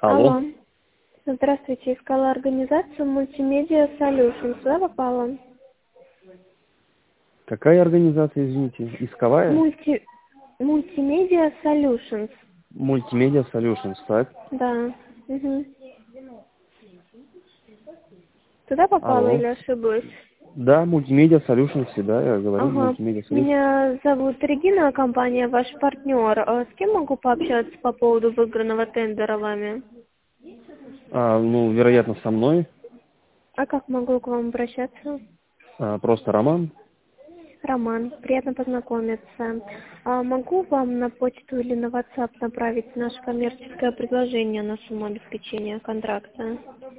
Алло. Алло. Здравствуйте, искала организацию Multimedia Solutions. Сюда попала? Какая организация, извините? Исковая? Multimedia Solutions. Multimedia Solutions, так? Да. Угу. Туда попала Алло. или ошиблась? Да, Multimedia Solutions, да, я говорю, Ага. Multimedia Solutions. Меня зовут Регина, компания ваш партнер. С кем могу пообщаться по поводу выигранного тендера вами? Вероятно, со мной. А как могу к вам обращаться? Просто Роман. Роман, приятно познакомиться. Могу вам на почту или на WhatsApp направить наше коммерческое предложение на сумму обеспечения контракта?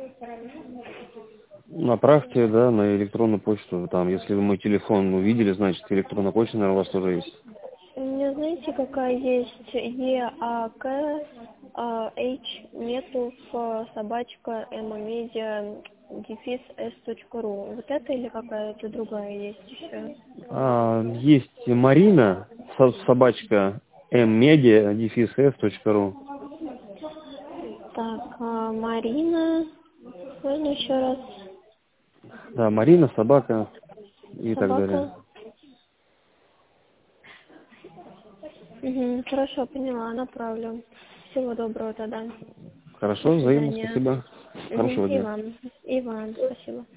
Направьте, да, на электронную почту. Там, если вы мой телефон увидели, значит, электронная почта, наверное, у вас тоже есть. У меня, знаете, какая есть ЕАК, H, Метов, собачка, Media, дефис s.ru. Вот это или какая-то другая есть еще? Есть Марина, собачка, mmedia, -s.ru. Так, Марина, можно еще раз? Да, Марина, собака и так далее. Собака. Угу, хорошо, поняла, направлю. Всего доброго тогда. До Хорошо, взаимно, свидания. спасибо. Угу, Хорошего и дня. вам. И вам, спасибо.